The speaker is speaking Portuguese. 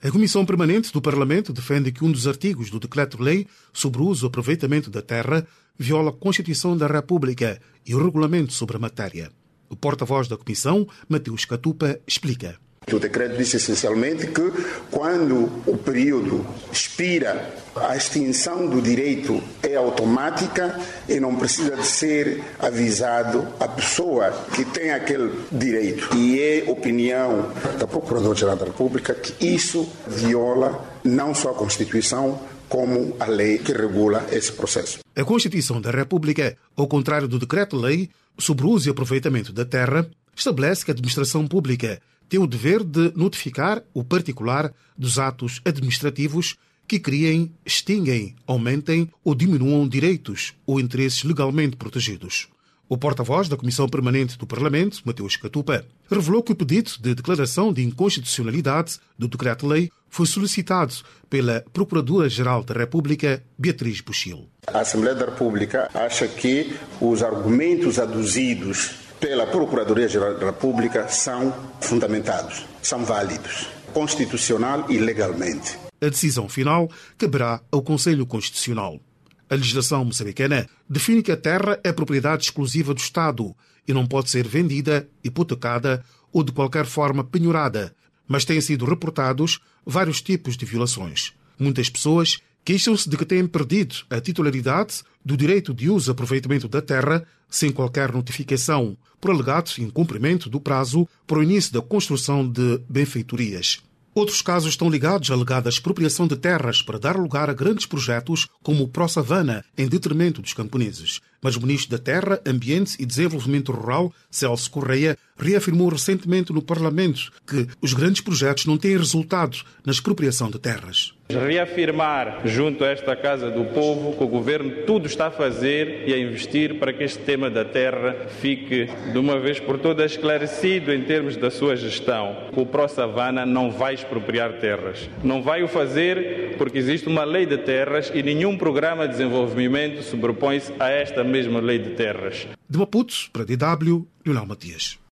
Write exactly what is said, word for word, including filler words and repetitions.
A Comissão Permanente do Parlamento defende que um dos artigos do Decreto-Lei sobre o uso e aproveitamento da terra viola a Constituição da República e o regulamento sobre a matéria. O porta-voz da Comissão, Mateus Catupa, explica. O decreto diz essencialmente que quando o período expira, a extinção do direito é automática e não precisa de ser avisado a pessoa que tem aquele direito. E é opinião da Procuradora-Geral da República que isso viola não só a Constituição, como a lei que regula esse processo. A Constituição da República, ao contrário do Decreto-Lei sobre o uso e aproveitamento da terra, estabelece que a administração pública tem o dever de notificar o particular dos atos administrativos que criem, extinguem, aumentem ou diminuam direitos ou interesses legalmente protegidos. O porta-voz da Comissão Permanente do Parlamento, Mateus Catupa, revelou que o pedido de declaração de inconstitucionalidade do Decreto-Lei foi solicitado pela Procuradora-Geral da República, Beatriz Buchil. A Assembleia da República acha que os argumentos aduzidos pela Procuradoria-Geral da República são fundamentados, são válidos, constitucional e legalmente. A decisão final caberá ao Conselho Constitucional. A legislação moçambicana define que a terra é propriedade exclusiva do Estado e não pode ser vendida, hipotecada ou de qualquer forma penhorada, mas têm sido reportados vários tipos de violações. Muitas pessoas queixam-se de que têm perdido a titularidade do direito de uso e aproveitamento da terra sem qualquer notificação, por alegado incumprimento do prazo para o início da construção de benfeitorias. Outros casos estão ligados à alegada expropriação de terras para dar lugar a grandes projetos como o Pro-Savana, em detrimento dos camponeses. Mas o ministro da Terra, Ambiente e Desenvolvimento Rural, Celso Correia, reafirmou recentemente no Parlamento que os grandes projetos não têm resultado na expropriação de terras. Reafirmar junto a esta Casa do Povo que o Governo tudo está a fazer e a investir para que este tema da terra fique de uma vez por todas esclarecido em termos da sua gestão. O Pro-Savana não vai expropriar terras. Não vai o fazer porque existe uma lei de terras e nenhum programa de desenvolvimento sobrepõe-se a esta mesma lei de terras. De Maputo, para D W, Leonel Matias.